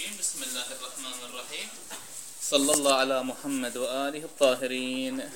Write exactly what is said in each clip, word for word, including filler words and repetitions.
الرجيم. بسم الله الرحمن الرحيم. صلى الله على محمد وآله الطاهرين.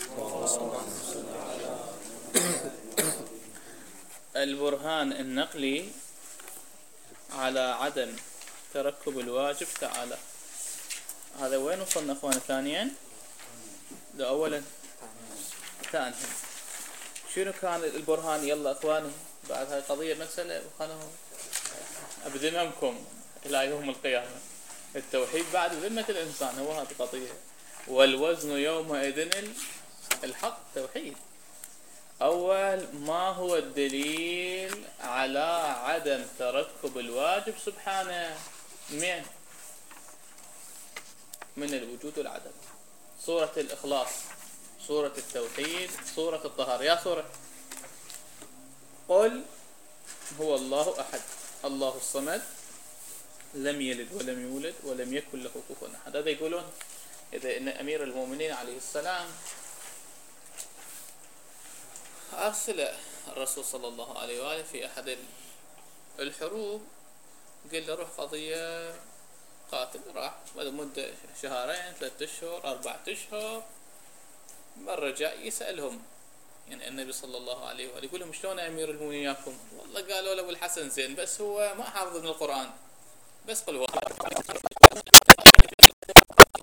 البرهان النقلي على عدم تركب الواجب تعالى. هذا وين وصلنا اخوانا؟ ثانيا لو اولا ثانيا شنو كان البرهان؟ يلا اخواني بعد هاي قضية مسألة وخلهم بذممكم الى يوم القيامة. التوحيد بعد ذمة الانسان، هو هذه القضية. والوزن يومئذ الحق توحيد. اول ما هو الدليل على عدم تركب الواجب سبحانه؟ من من الوجود والعدم. سورة الإخلاص، سورة التوحيد، سورة الطهارة. يا سورة قل هو الله أحد الله الصمد لم يلد ولم يولد ولم يكن له كفوا أحد. هذا يقولون إذا إن أمير المؤمنين عليه السلام أرسل الرسول صلى الله عليه وآله في أحد الحروب، قال له روح قضية قاتل، راح بعد مدة شهرين ثلاثة أشهر أربعة أشهر، مرة جاء يسألهم يعني النبي صلى الله عليه وآله يقول لهم شلون أمير المؤمنين ياكم؟ والله قالوا له الحسن زين بس هو ما حافظ من القرآن، بس قل هو